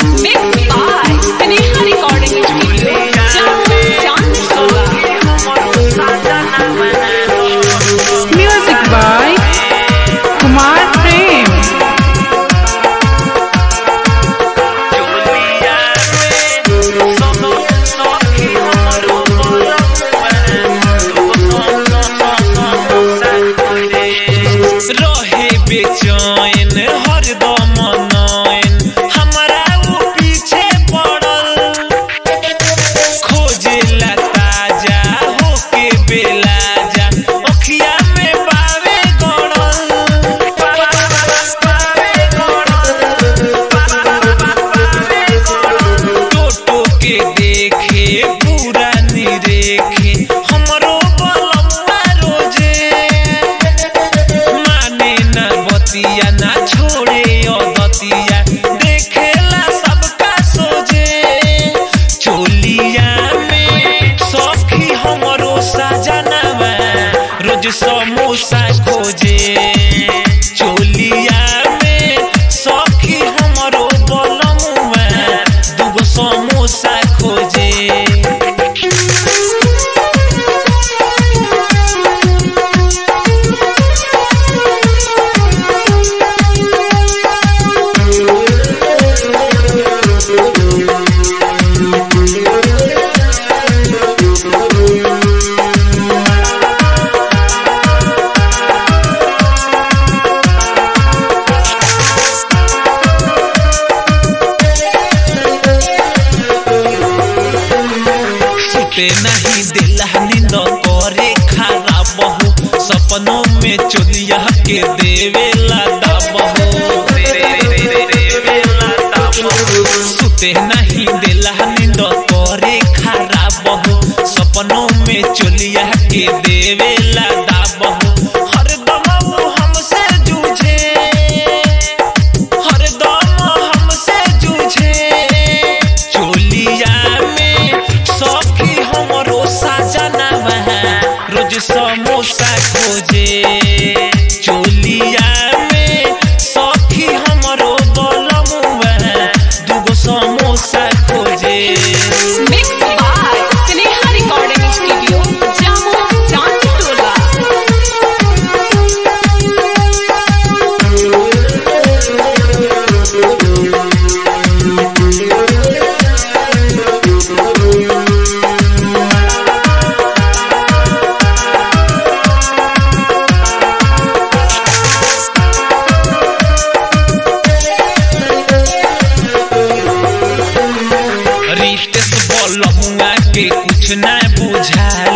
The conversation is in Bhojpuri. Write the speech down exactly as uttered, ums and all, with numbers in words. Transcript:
समोसा खोजे चोलिया में सखी हमरो बलमुआ दूगो समोसा खोजे। नहीं दिला नींद करे खराब बहू सपनों में चोलिया के देवेला दबहू सुते नहीं दिला नींद करे खराब बहू सपनों में चोलिया के देवेला दबहू हरदम हमसे जूझे हरदम हमसे जूझे चोलिया रोज समोसा खोजे चोलिया में सखी हमरो बलमुआ दूगो समोसा खोजे। के कुछ न बुझा